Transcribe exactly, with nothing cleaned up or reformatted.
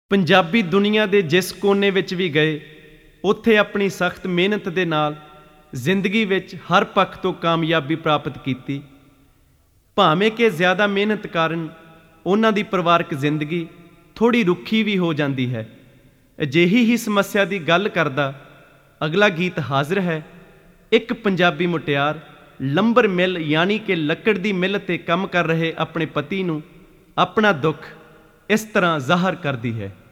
ਪੰਜਾਬੀ ਦੁਨੀਆ ਦੇ ਜਿਸ ਕੋਨੇ ਵਿੱਚ ਵੀ ਗਏ, ਉੱਥੇ ਆਪਣੀ ਸਖਤ ਮਿਹਨਤ ਦੇ ਨਾਲ ਜ਼ਿੰਦਗੀ ਵਿੱਚ ਹਰ ਪੱਖ ਤੋਂ ਕਾਮਯਾਬੀ ਪ੍ਰਾਪਤ ਕੀਤੀ। ਭਾਵੇਂ ਕਿ ਜ਼ਿਆਦਾ ਮਿਹਨਤ ਕਾਰਨ ਉਹਨਾਂ ਦੀ ਪਰਿਵਾਰਕ ਜ਼ਿੰਦਗੀ ਥੋੜ੍ਹੀ ਰੁੱਖੀ ਵੀ ਹੋ ਜਾਂਦੀ ਹੈ। ਅਜਿਹੀ ਹੀ ਸਮੱਸਿਆ ਦੀ ਗੱਲ ਕਰਦਾ ਅਗਲਾ ਗੀਤ ਹਾਜ਼ਰ ਹੈ। ਇੱਕ ਪੰਜਾਬੀ ਮੁਟਿਆਰ ਲੰਬਰ ਮਿੱਲ ਯਾਨੀ ਕਿ ਲੱਕੜ ਦੀ ਮਿੱਲ 'ਤੇ ਕੰਮ ਕਰ ਰਹੇ ਆਪਣੇ ਪਤੀ ਨੂੰ ਆਪਣਾ ਦੁੱਖ ਇਸ ਤਰ੍ਹਾਂ ਜ਼ਾਹਰ ਕਰਦੀ ਹੈ।